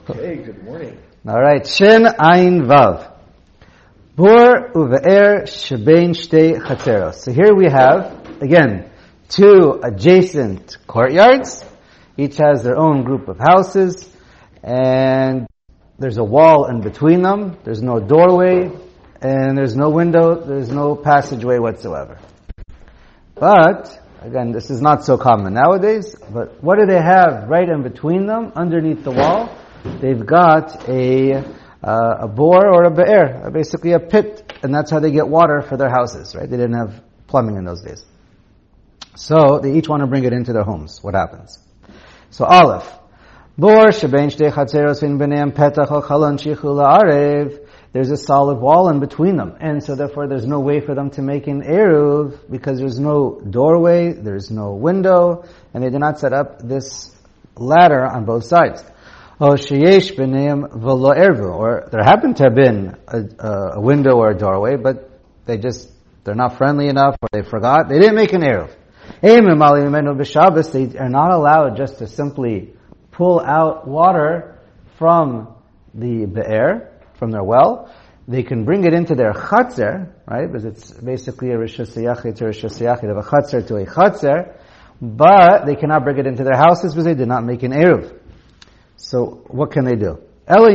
Okay, good morning. All right, Shin Ayin Vav. Bor uve'er shebein shtei chatzeros. So here we have, again, two adjacent courtyards. Each has their own group of houses, and there's a wall in between them. There's no doorway, and there's no window. There's no passageway whatsoever. But, again, this is not so common nowadays, but what do they have right in between them, underneath the wall? They've got a bore or a be'er, basically a pit, and that's how they get water for their houses, right? They didn't have plumbing in those days. So, they each want to bring it into their homes. What happens? So, Aleph. Bor shebein shtei chatzeros v'in b'neim petach al chalon shichu la'arev. There's a solid wall in between them. And so therefore there's no way for them to make an eruv because there's no doorway, there's no window, and they did not set up this ladder on both sides. Or there happened to have been a window or a doorway, but they're not friendly enough, or they forgot. They didn't make an eruv. They are not allowed just to simply pull out water from the be'er, from their well. They can bring it into their chatzer, right? Because it's basically a rishus yachid to a rishus yachid, of a chatzer to a chatzer, but they cannot bring it into their houses because they did not make an eruv. So, what can they do?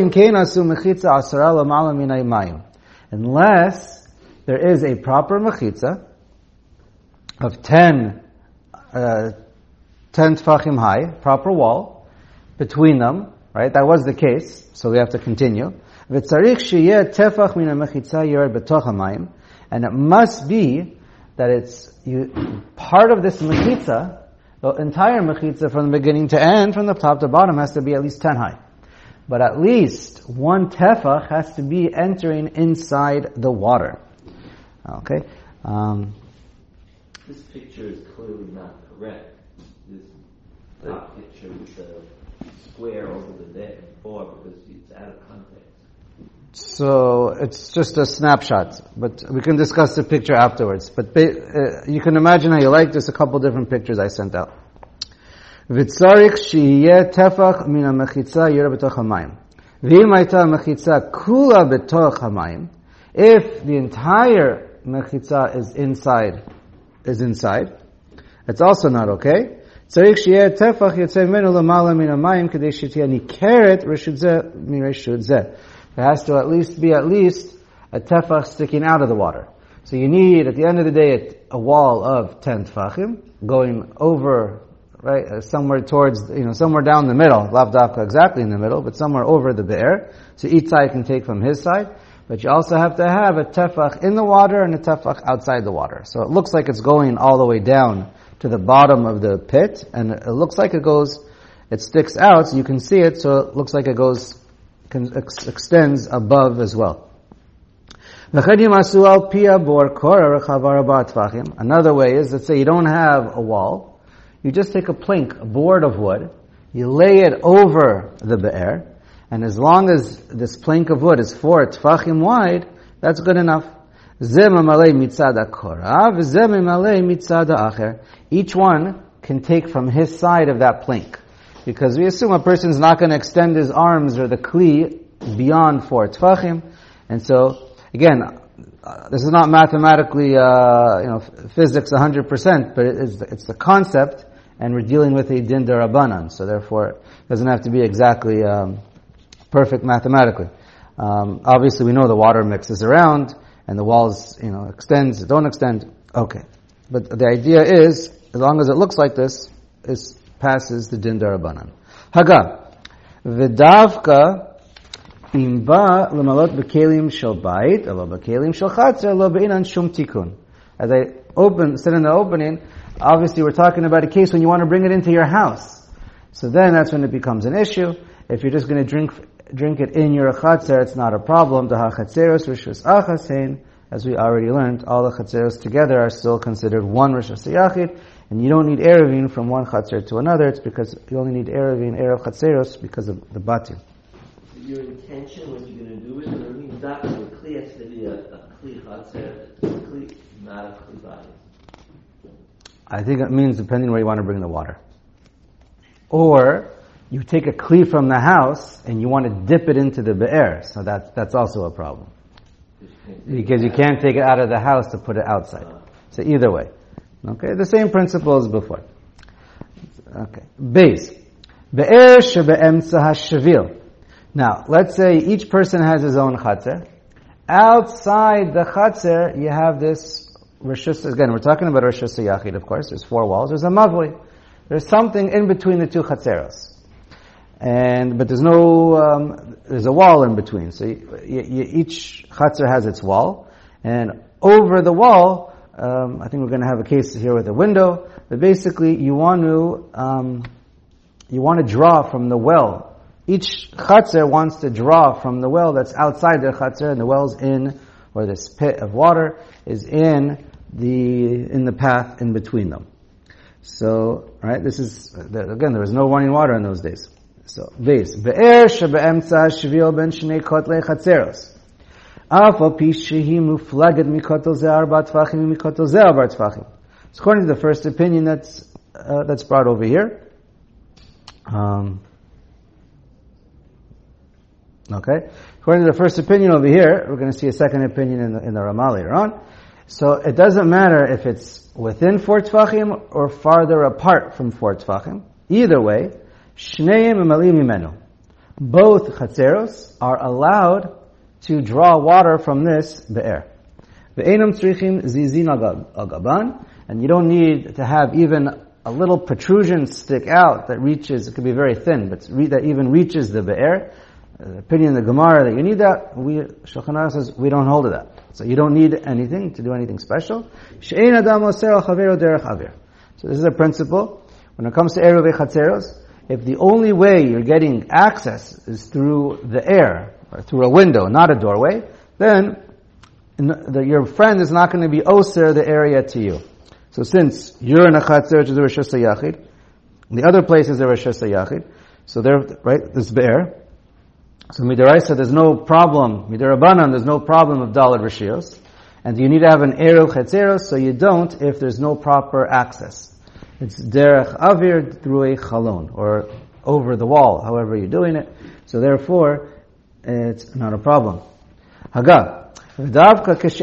Unless there is a proper mechitza of 10 tefachim high, proper wall, between them, right? That was the case, so we have to continue. And it must be that it's part of this mechitza, the entire mechitza from the beginning to end, from the top to bottom, has to be at least 10 high. But at least one tefach has to be entering inside the water. Okay? This picture is clearly not correct. This top picture with the square over the before, because it's out of context. So it's just a snapshot, but we can discuss the picture afterwards. But you can imagine how you like this. A couple different pictures I sent out. V'tzarik sheyeh tefach min ha'mechitza yira b'toch hamayim. V'im hayta mechitza kula b'toch hamayim. If the entire mechitza is inside, it's also not okay. Tzarich sheyeh tefach yotzei menu l'mala min hamayim k'dei shetiyeh nikeret reshut zeh min reshut zeh. There has to at least be a tefach sticking out of the water. So you need, at the end of the day, a wall of 10 tefachim going over, right, somewhere towards, somewhere down the middle, lav dafka exactly in the middle, but somewhere over the be'er. So each side can take from his side. But you also have to have a tefach in the water and a tefach outside the water. So it looks like it's going all the way down to the bottom of the pit, and it looks like it sticks out, so you can see it, so it looks like it extends above as well. Another way is, let's say you don't have a wall, you just take a board of wood, you lay it over the be'er, and as long as this plank of wood is 4 tefachim wide, that's good enough. Each one can take from his side of that plank. Because we assume a person's not going to extend his arms or the kli beyond 4 tefachim. And so, again, this is not mathematically, physics 100%, but it's the concept, and we're dealing with a din derabanan. So therefore, it doesn't have to be exactly perfect mathematically. Obviously, we know the water mixes around, and the walls, extends, don't extend. Okay. But the idea is, as long as it looks like this, it passes the din derabanan. Haga. V'davka imba l'malot b'kelim shel bayit, elo b'kelim shel chatzer, elo b'inan shum tikun. As I said in the opening, obviously we're talking about a case when you want to bring it into your house. So then that's when it becomes an issue. If you're just going to drink it in your chatzer, it's not a problem. The hachatzeros rishus achas hein, as we already learned, all the chatzeros together are still considered one rishus yachid, and you don't need erevin from one chatzer to another. It's because you only need erevin, erev chatzeros, because of the batim. Your intention, what you're going to do is, it means that the kli has to be a kli chatzer, not a kli body. I think it means depending where you want to bring the water. Or you take a kli from the house and you want to dip it into the be'er, so that's also a problem. Because you can't take it out of the house to put it outside. So either way. Okay, the same principle as before. Okay. Beis. Be'er shebe'emtza hashvil. Now, let's say each person has his own chatzer. Outside the chatzer, you have this reshus. Again, we're talking about reshus yachid, of course. There's 4 walls. There's a mavoi. There's something in between the 2 chatzeros. But there's no, there's a wall in between. So each chatzer has its wall. And over the wall, I think we're going to have a case here with a window. But basically, you want to draw from the well. Each chatzer wants to draw from the well that's outside their chatzer, and the well's in, or this pit of water is in the path in between them. So, right, this is, again, there was no running water in those days. So, beis. Be'er shebe'emtza shvil ben shnei kotlei chatzeros. Af al pi shehi muflaget mikotel ze 4 tfachim mikotel ze 4 tfachim. So according to the first opinion that's brought over here. Okay. According to the first opinion over here, we're going to see a second opinion in the Ramah later on. So it doesn't matter if it's within 4 tfachim or farther apart from 4 tfachim. Either way, shneim emalim mimenu. Both chatzeros are allowed to draw water from this be'er. Ve'enam tzrichim zizin al gaban, and you don't need to have even a little protrusion stick out that reaches, it could be very thin, but that even reaches the be'er. The opinion of the Gemara that you need that, Shulchan Aruch says we don't hold to that. So you don't need anything to do anything special. She'ein adam oser al chaveiro derech avir. So this is a principle. When it comes to eruvei chatzeros, if the only way you're getting access is through the air, or through a window, not a doorway, then your friend is not going to be oser the area to you. So since you're in a chatzer, which is a reshus yachid, the other place is a reshus yachid, so there, right, this be'er. So midaraisa, there's no problem. Midarabanan, there's no problem of dalad reshios, and you need to have an eruv chatzeros, so you don't if there's no proper access. It's derech avir through a chalon, or over the wall, however you're doing it. So therefore, it's not a problem. Haga. But obviously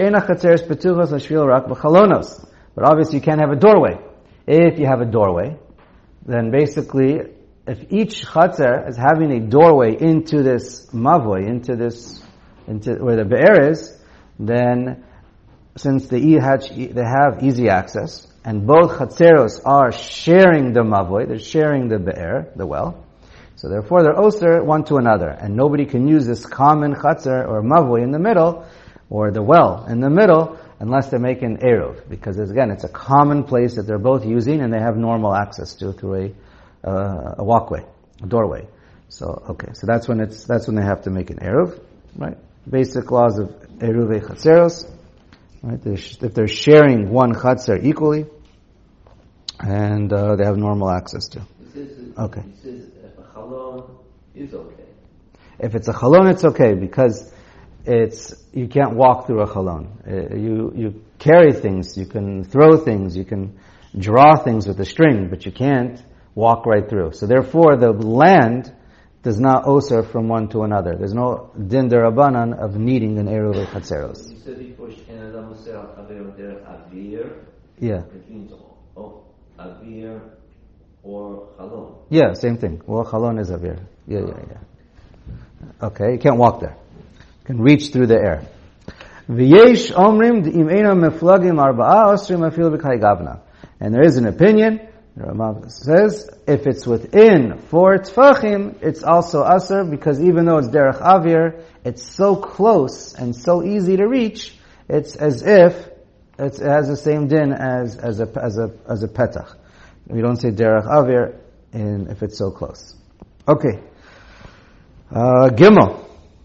you can't have a doorway. If you have a doorway, then basically, if each chatzer is having a doorway into this mavoi, into where the be'er is, then since they have easy access, and both chatzeros are sharing the mavoi, they're sharing the be'er, the well, so therefore they're oser one to another, and nobody can use this common chatzer or mavoi in the middle, or the well in the middle, unless they make an eruv, because again, it's a common place that they're both using, and they have normal access to through a walkway, a doorway. So okay, so that's when they have to make an eruv, right? Basic laws of eruvei chatzeros, right? If they're sharing one chatzer equally, and they have normal access to. Okay. He says if a chalon is okay. If it's a chalon, it's okay because you can't walk through a chalon. You carry things, you can throw things, you can draw things with a string, but you can't walk right through. So therefore, the land does not oser from one to another. There's no din derabanan of needing an eruvei chatzeros. You said before she'en adam oser al chaveiro derech avir. Yeah. It means avir or chalon. Yeah, same thing. Well, chalon is avir. Yeah. Okay, you can't walk there. You can reach through the air. V'yesh omrim d'im einam meflagim arba'a osrim afil b'kai gavna. And there is an opinion. The Rambam says, if it's within 4 tfachim, it's also asr, because even though it's derech avir, it's so close and so easy to reach, it's as if it has the same din as a petach. We don't say derech avir if it's so close. Okay. Gimel.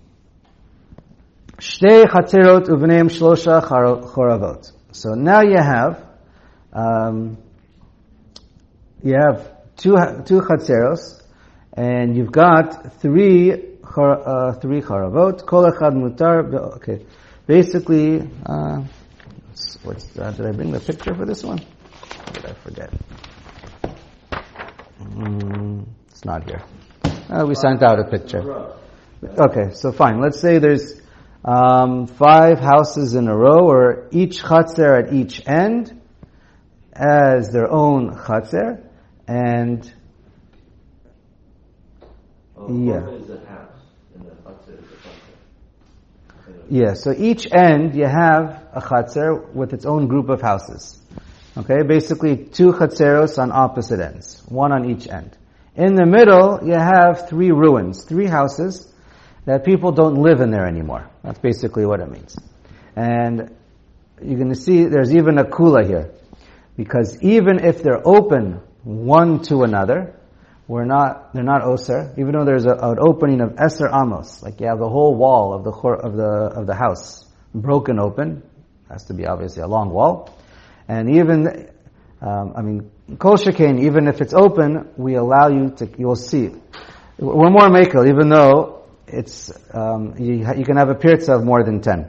Shtei chatzerot uvneim shlosha choravot. So now you have two chatzeros, and you've got three charavot. Kol echad mutar. Okay, basically, did I bring the picture for this one? Or did I forget? It's not here. We sent out a picture. Okay, so fine. Let's say there's 5 houses in a row, or each chatzer at each end has their own chatzer, and yeah. Is a house, and the chatzer is a chatzer. Yeah, so each end you have a chatzer with its own group of houses. Okay, basically 2 chatzeros on opposite ends, 1 on each end. In the middle, you have 3 ruins, 3 houses that people don't live in there anymore. That's basically what it means. And you're going to see there's even a kula here. Because even if they're open one to another, they're not oser, even though there's an opening of eser amos, like you have the whole wall of the house broken open, has to be obviously a long wall. And even, kol shekain, even if it's open, we allow you'll see. We're more makel, even though it's, you can have a pirza of more than 10.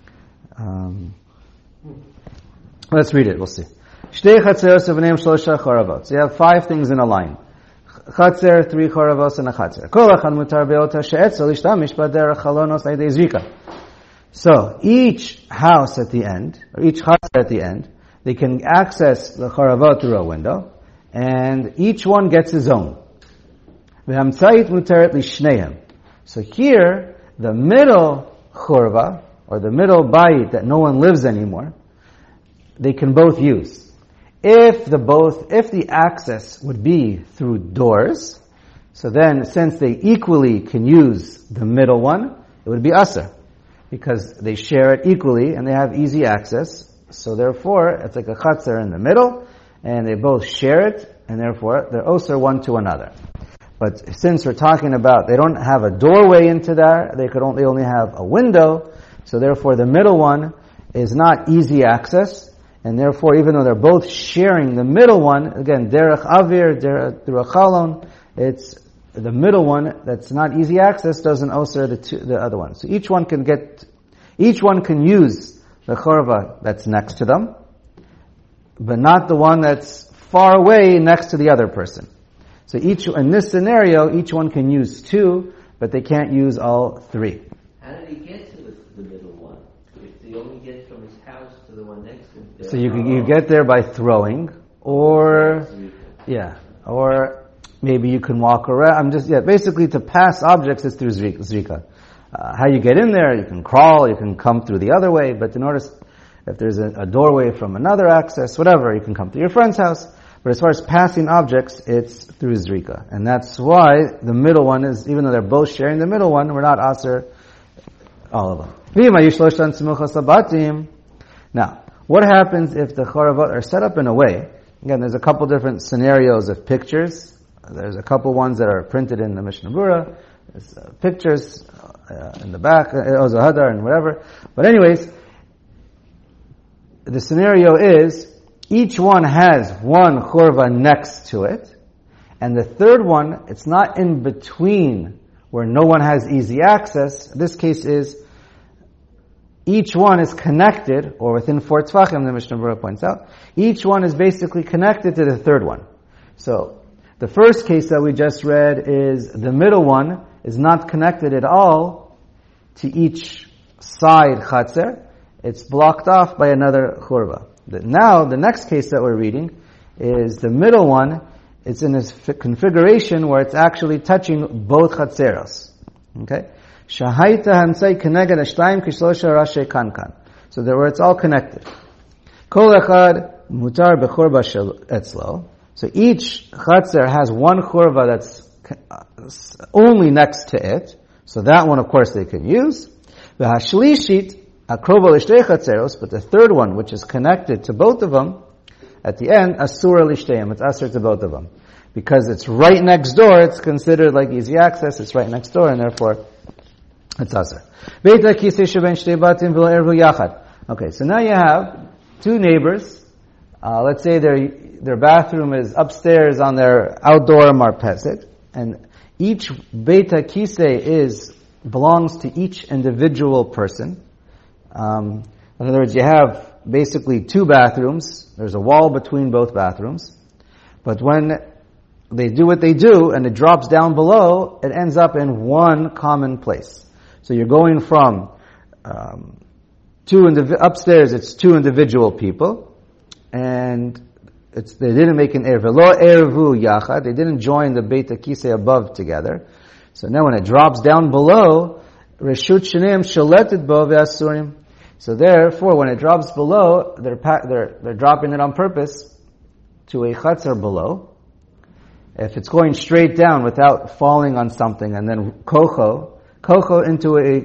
Let's read it, we'll see. Shtei chatzeros v'neim shlosha choravot. So you have 5 things in a line. Chatzer, 3 choravos, and a chatzer. Kol echad mutar be'ota she'etzel ishtamish b'derech chalonos aydei zrika. So each house at the end, or each chatzer at the end, they can access the choravot through a window, and each one gets his own. V'hamtzait muteret lishneihem. So here, the middle chorva, or the middle bayit that no one lives anymore, they can both use. If the access would be through doors, so then since they equally can use the middle one, it would be aser. Because they share it equally and they have easy access, so therefore it's like a chatzer in the middle, and they both share it, and therefore they're oser one to another. But since we're talking about they don't have a doorway into there, they only have a window, so therefore the middle one is not easy access, and therefore even though they're both sharing the middle one, again, derech avir, through a chalon, it's the middle one that's not easy access doesn't oser the other one. So each one can use the chorva that's next to them, but not the one that's far away next to the other person. So in this scenario, each one can use 2, but they can't use all 3. How did he get to the middle one? If he only gets from his house to the one next to him. So you get there by throwing, or maybe you can walk around. Basically to pass objects is through zrika. How you get in there, you can crawl, you can come through the other way, but if there's a doorway from another access, whatever, you can come to your friend's house. But as far as passing objects, it's through zrika. And that's why the middle one is, even though they're both sharing the middle one, we're not aser all of them. Now, what happens if the choravot are set up in a way? Again, there's a couple different scenarios of pictures. There's a couple ones that are printed in the Mishnah Berurah. There's pictures in the back, Ozer Hadar and whatever. But anyways, the scenario is each one has one chorva next to it, and the third one, it's not in between where no one has easy access. This case is each one is connected, or within 4 tzvachim, the Mishnah Berurah points out, each one is basically connected to the third one. So, the first case that we just read is the middle one is not connected at all to each side chatzer. It's blocked off by another churva. Now, the next case that we're reading is the middle one. It's in this configuration where it's actually touching both chatzeros. Okay? Shahaita hamsai keneged ashtayim kishlosha rashe kankan. So there where it's all connected. Kol echad mutar bechurba shel etzlo. So each chatzer has one churva that's only next to it. So that one, of course, they can use. V'hashlishit akrova l'shtei chatzeros, but the third one, which is connected to both of them, at the end, asura l'shteim. It's asur to both of them. Because it's right next door, it's considered like easy access, it's right next door, and therefore, it's asur. Okay, so now you have 2 neighbors. Let's say their bathroom is upstairs on their outdoor marpeset, and each beta kisei belongs to each individual person. In other words, you have basically 2 bathrooms. There's a wall between both bathrooms. But when they do what they do, and it drops down below, it ends up in one common place. So you're going from upstairs, it's two individual people, and they didn't make an erev. Lo erevu yachad. They didn't join the Beit HaKisei above together. So now when it drops down below, reshut shenim shaletet bo ve'asurim. So therefore, when it drops below, they're dropping it on purpose to a chatzar below. If it's going straight down without falling on something, and then kocho into a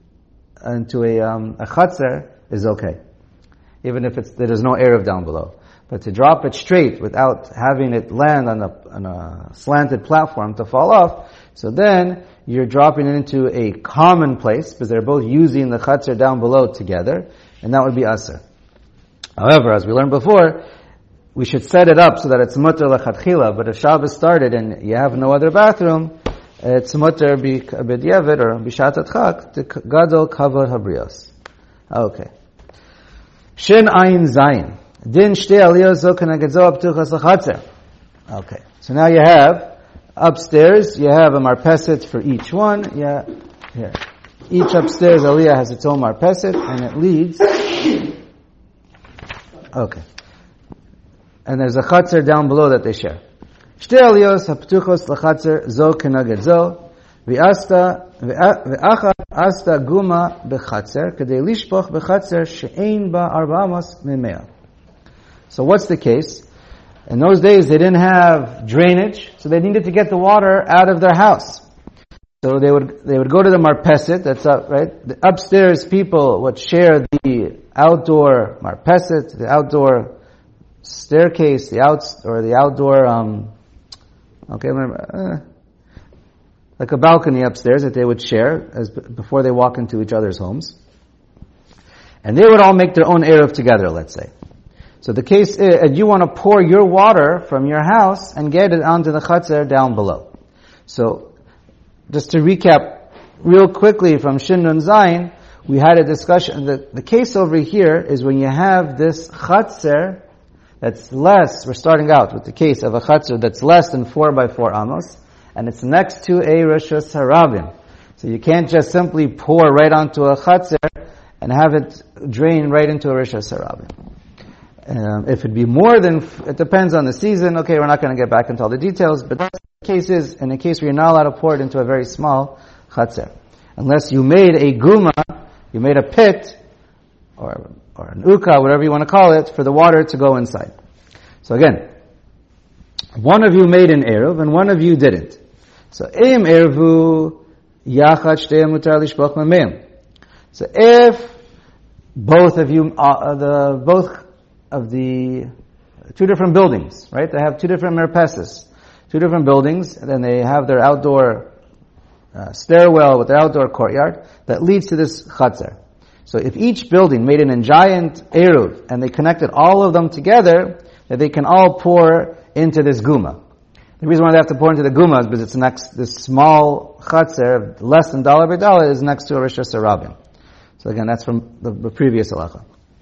chatzar is okay, even if there's no erev down below. But to drop it straight without having it land on a slanted platform to fall off, so then you're dropping it into a common place because they're both using the chatzar down below together, and that would be aser. However, as we learned before, we should set it up so that it's mutter lechatchila. But if Shabbos started and you have no other bathroom, it's mutter b'diavad or b'shat adchak to gadol kavod habrios. Okay. Shin ayin zayin. Din shtei aliyos zo keneged ptuchas lechatzer. Okay. So now you have upstairs, you have a marpeset for each one. Yeah, here. Each upstairs aliyah has its own marpeset, and it leads. Okay. And there's a chatzar down below that they share. Shtei aliyos haptuchos lechatzer zo keneged zo. Ve'achad asta guma bechatzer kedei lishpoch bechatzer she'ein ba 400 memea. So what's the case? In those days, they didn't have drainage, so they needed to get the water out of their house. So they would go to the marpeset. That's up, right. The upstairs people would share the outdoor marpeset, the outdoor staircase, the outdoor. Like a balcony upstairs that they would share before they walk into each other's homes, and they would all make their own erev together. Let's say. So the case is, you want to pour your water from your house and get it onto the chatzar down below. So, just to recap real quickly from Shin Nun Zayin, we had a discussion. The case over here is when you have this chatzar that's less, we're starting out with the case of a chatzar that's less than 4 by 4 amos, and it's next to a reshus harabim. So you can't just simply pour right onto a chatzar and have it drain right into a reshus harabim. If it'd be more than, it depends on the season. Okay, we're not going to get back into all the details, but that's the case is, in a case where you're not allowed to pour it into a very small chatzar. Unless you made a guma, you made a pit, or an uka, whatever you want to call it, for the water to go inside. So again, one of you made an eruv, and one of you didn't. So, im eruvu, yachad shtei mutar lishpoch memeim. So if both of you, both of the two different buildings, right? They have two different merpeses, two different buildings, and then they have their outdoor stairwell with their outdoor courtyard that leads to this chatzar. So if each building made an giant eruv and they connected all of them together, that they can all pour into this guma. The reason why they have to pour into the guma is because it's next, this small chatzar, less than dollar by dollar, is next to a reshus harabim. So again, that's from the previous halacha.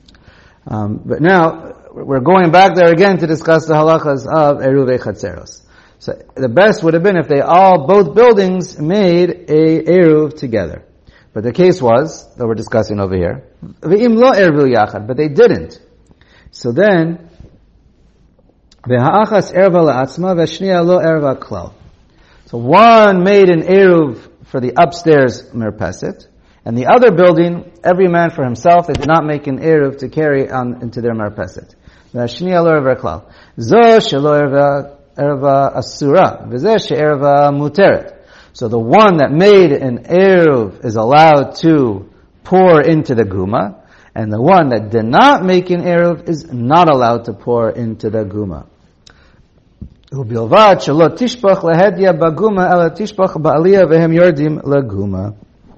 But now, we're going back there again to discuss the halachas of eruvei chatzeros. So, the best would have been if both buildings made a eruv together. But the case was, that we're discussing over here, v'im lo ervu yachad, but they didn't. So then, v'ha'achas erva la'atzma, v'shniya lo erva klal. So one made an eruv for the upstairs merpeset, and the other building, every man for himself, they did not make an eruv to carry on into their marpeset. V'ashniya lo erva klal. Zo shelo erva asura, v'zeh she'erva muteret. So the one that made an eruv is allowed to pour into the guma, and the one that did not make an eruv is not allowed to pour into the guma. Ubilvad shelo tishpach lehedya baguma ela tishpach ba'aliyah vehem yordim leguma.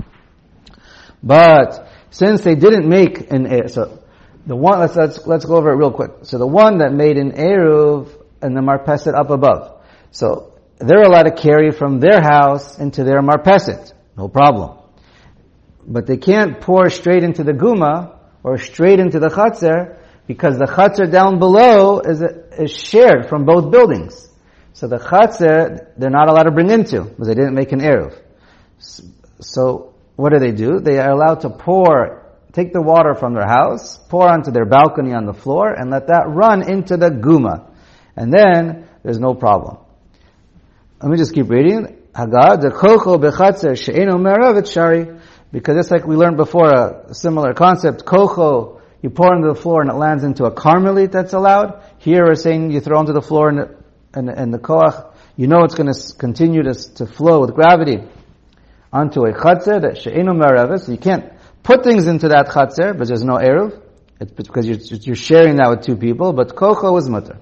But since they didn't make an eruv, so the one, let's go over it real quick. So the one that made an eruv and the marpeset up above, so they're allowed to carry from their house into their marpeset, no problem. But they can't pour straight into the guma or straight into the chatzar because the chatzar down below is shared from both buildings. So the Chatzar, they're not allowed to bring into, because they didn't make an Eruv. So, what do? They are allowed to take the water from their house, pour onto their balcony on the floor, and let that run into the Guma. And then, there's no problem. Let me just keep reading. Hagad, the Kocho Bechatzer She'eno Meravet Shari. Because just like we learned before, a similar concept, Kocho, you pour into the floor and it lands into a carmelite, that's allowed. Here we're saying you throw into the floor and the koach, you know it's going to continue to flow with gravity onto a Chatzar that she'enu meravet. So you can't put things into that Chatzar, but there's no eruv. It's because you're sharing that with two people, but Kocho is mutter.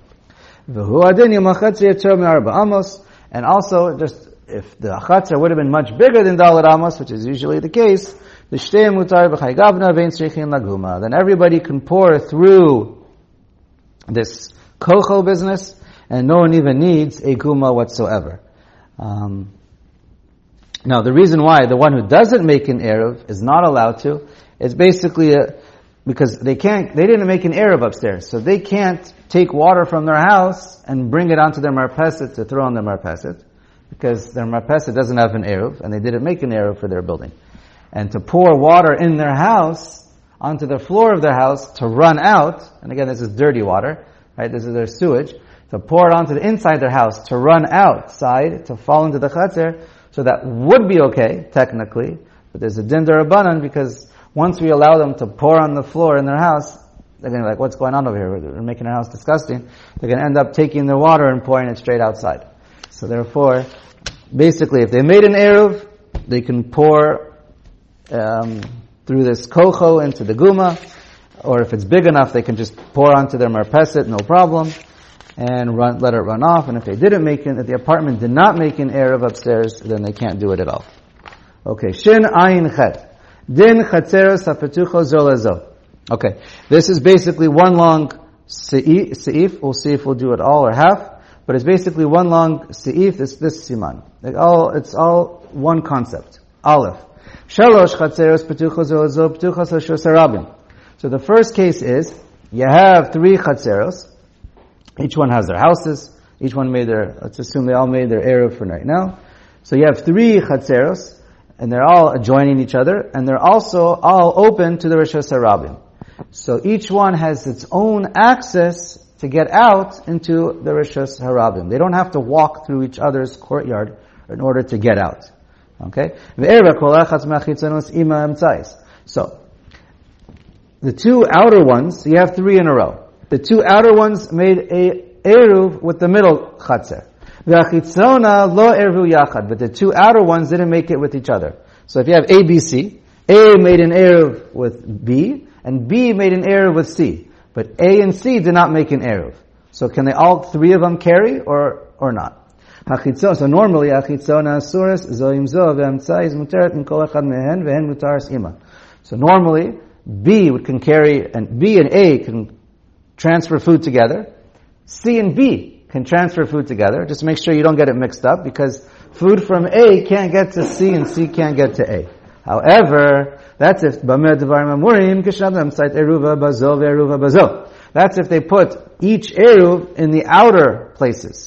And also, just if the Chatzar would have been much bigger than Dalet Amos, which is usually the case, then everybody can pour through this Kocho business, and no one even needs a Guma whatsoever. Now, the reason why the one who doesn't make an Eruv is not allowed to is basically because they didn't make an Eruv upstairs, so they can't take water from their house and bring it onto their marpeset to throw on their marpeset, because their marpeset doesn't have an Eruv, and they didn't make an Eruv for their building. And to pour water in their house, onto the floor of their house, to run out, and again this is dirty water, right, this is their sewage, to pour it onto the inside their house, to run outside, to fall into the Chatzar, so that would be okay, technically, but there's a din d'Rabbanan, because once we allow them to pour on the floor in their house, they're going to be like, what's going on over here? We're making our house disgusting. They're going to end up taking the water and pouring it straight outside. So therefore, basically, if they made an Eruv, they can pour through this Kocho into the Guma, or if it's big enough, they can just pour onto their marpeset, no problem, and let it run off. And if they didn't make it, if the apartment did not make an Eruv upstairs, then they can't do it at all. Okay, Shin Ayin Chet. Din Chatzeros HaPetucho Zo Lezo. Okay, this is basically one long seif. We'll see if we'll do it all or half, but it's basically one long seif. This siman. It's all one concept. Aleph. Shalosh Chatzeros Petucho Zo Lezo Petuchos Reshus Harabim. So the first case is you have 3 Chatzeros. Each one has their houses. Each one let's assume they all made their Eruv for right now. So you have 3 Chatzeros, and they're all adjoining each other, and they're also all open to the Reshus Harabim. So each one has its own access to get out into the Reshus Harabim. They don't have to walk through each other's courtyard in order to get out. Okay? So, the 2 outer ones, you have 3 in a row. The 2 outer ones made a Eruv with the middle Chatzar. V'achitzona lo ervu yachad. But the 2 outer ones didn't make it with each other. So if you have A, B, C, A made an Eruv with B, and B made an Eruv with C. But A and C did not make an Eruv. So can they all 3 of them carry, or not? So normally, achitzona asuras zoim zo ve'amtzai is muteret min kol echad mehen ve'hen mutaras ima. So normally, B can carry, and B and A can transfer food together. C and B can transfer food together. Just make sure you don't get it mixed up, because food from A can't get to C and C can't get to A. However, that's if that's if they put each Eruv in the outer places.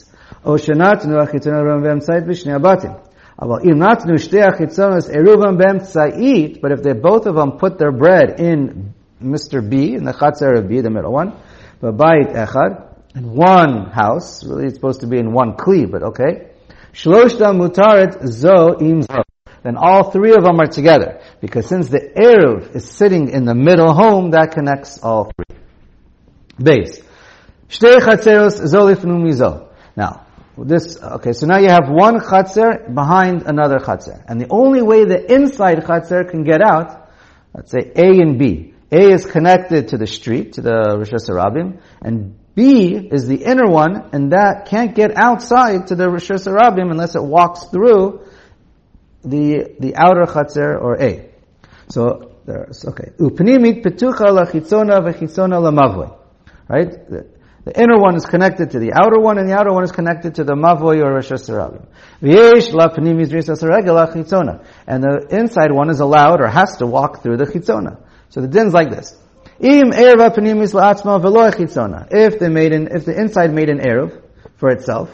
But if they both of them put their bread in Mr. B, in the Chatzar of B, the middle one, b'bayit echad, in one house, really it's supposed to be in one kli, but okay. Shloshta mutaret zo im zo. Then all 3 of them are together. Because since the Eruv is sitting in the middle home, that connects all 3. Base. Shtei chatzeros zo lifnu mizo. Now, so now you have one Chatzar behind another Chatzar. And the only way the inside Chatzar can get out, let's say A and B. A is connected to the street, to the Reshus Harabim, and B is the inner one, and that can't get outside to the Reshus Harabim unless it walks through the outer Chatzar or A. So, okay. Upnimit petucha lachitzona v'chitzona lamavoi. Right? The inner one is connected to the outer one, and the outer one is connected to the mavoi or Reshus Harabim. V'yesh lapnimis Reshus Haragel lachitzona. And the inside one is allowed or has to walk through the chitzona. So the din's like this. Im erva pnimis la'atzma v'lo chitzona. If the inside made an eruv for itself,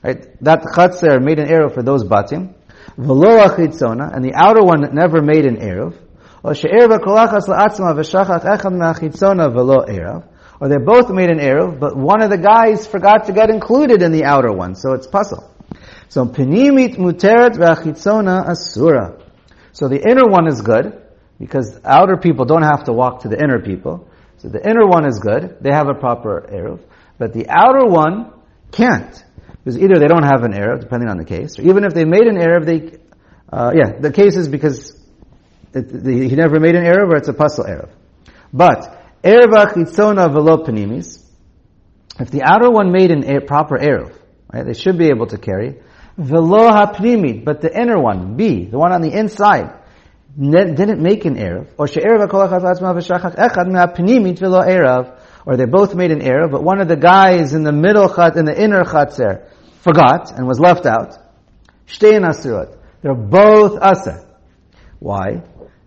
Right? That Chatzer made an Eruv for those Batim. V'lo achitzona, and the outer one never made an Eruv. Or she'erva kolachas la'atzma v'shachach echad me'achitzona v'lo Eruv. Or they both made an Eruv, but one of the guys forgot to get included in the outer one, so it's puzzle. So Penimit muteret v'achitzona asura. So the inner one is good, because outer people don't have to walk to the inner people. So the inner one is good, they have a proper Eruv. But the outer one can't. Because either they don't have an Eruv, depending on the case, or even if they made an Eruv, the case is because he never made an Eruv, or it's a Pasal Eruv. But Erev achitzona v'lo penimis, if the outer one made a proper Eruv, right, they should be able to carry. V'lo hapnimit, but the inner one, B, the one on the inside, didn't make an Eruv. Or she'erev kol echad la'atzma v'shachach echad me'apnimit v'lo Eruv, or they both made an Eruv, but one of the guys in the middle in the inner chatzer forgot and was left out. Shtein asurot. They're both aser. Why?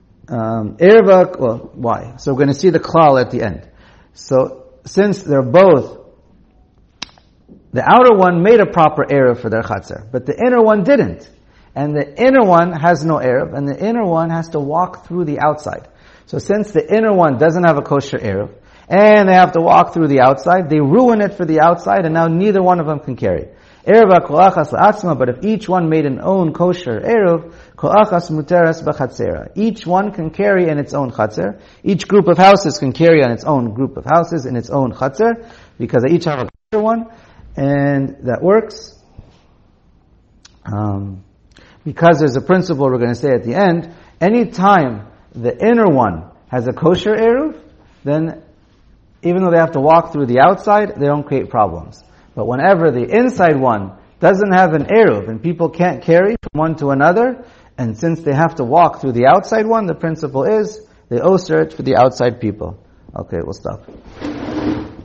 Why? So we're going to see the klal at the end. So, since they're both, the outer one made a proper Eruv for their Chatzar, but the inner one didn't. And the inner one has no Eruv, and the inner one has to walk through the outside. So since the inner one doesn't have a kosher Eruv, and they have to walk through the outside, they ruin it for the outside, and now neither one of them can carry. Eruv kolachas la'atzma, but if each one made an own kosher Eruv, kolachas muteras b'chatzera. Each one can carry in its own chatzer. Each group of houses can carry on its own group of houses in its own chatzer, because they each have a kosher one, and that works. Because there's a principle we're going to say at the end, any time the inner one has a kosher Eruv, then even though they have to walk through the outside, they don't create problems. But whenever the inside one doesn't have an Eruv and people can't carry from one to another, and since they have to walk through the outside one, the principle is they oser it for the outside people. Okay, we'll stop.